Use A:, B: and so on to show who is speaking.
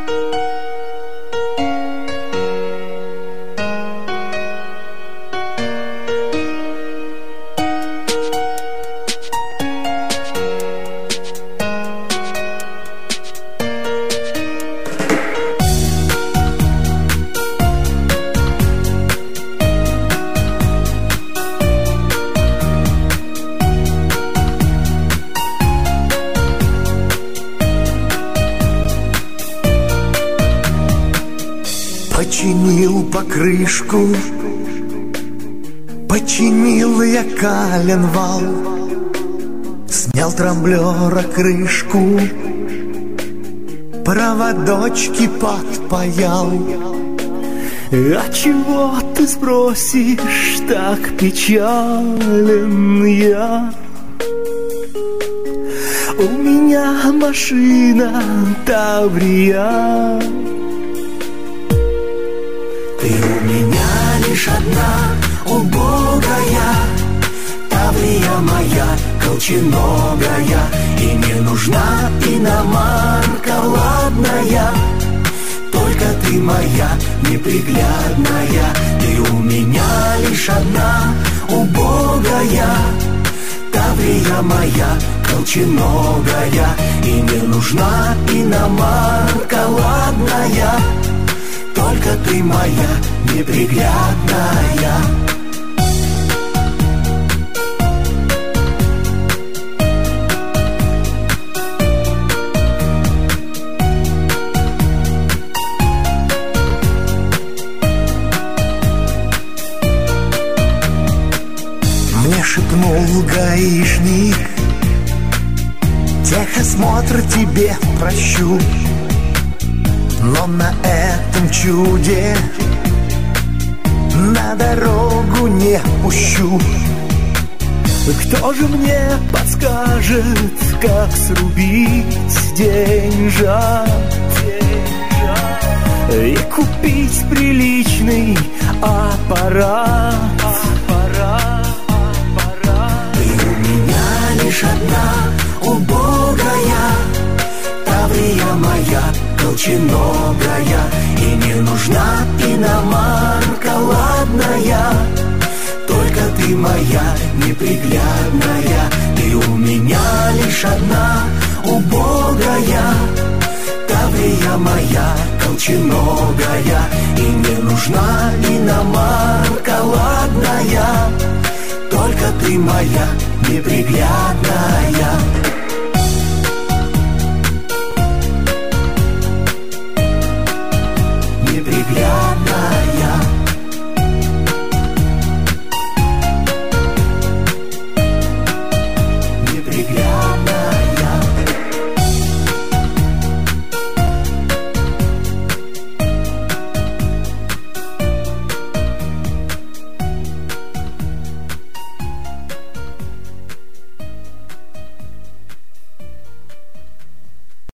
A: Починил покрышку, починил я коленвал, снял трамблера крышку, проводочки подпаял. А чего ты спросишь, так печален я? У меня машина Таврия. Ты у меня лишь одна, убогая Таврия моя, колченогая. И не нужна иномарка ладная, только ты моя неприглядная. Ты у меня лишь одна, убогая Таврия моя, колченогая. И не нужна иномарка ладная, только ты моя неприглядная. Мне шепнул гаишник: техосмотр тебе прощу, но на этом чуде на дорогу не пущу. Кто же мне подскажет, как срубить деньжат и купить приличный аппарат? Ты у меня лишь одна, убогая Таврия моя, колченогая. И не нужна иномарка ладная, только ты моя неприглядная. Ты у меня лишь одна, убогая Таврия моя, колченогая. И не нужна иномарка ладная, только ты моя неприглядная.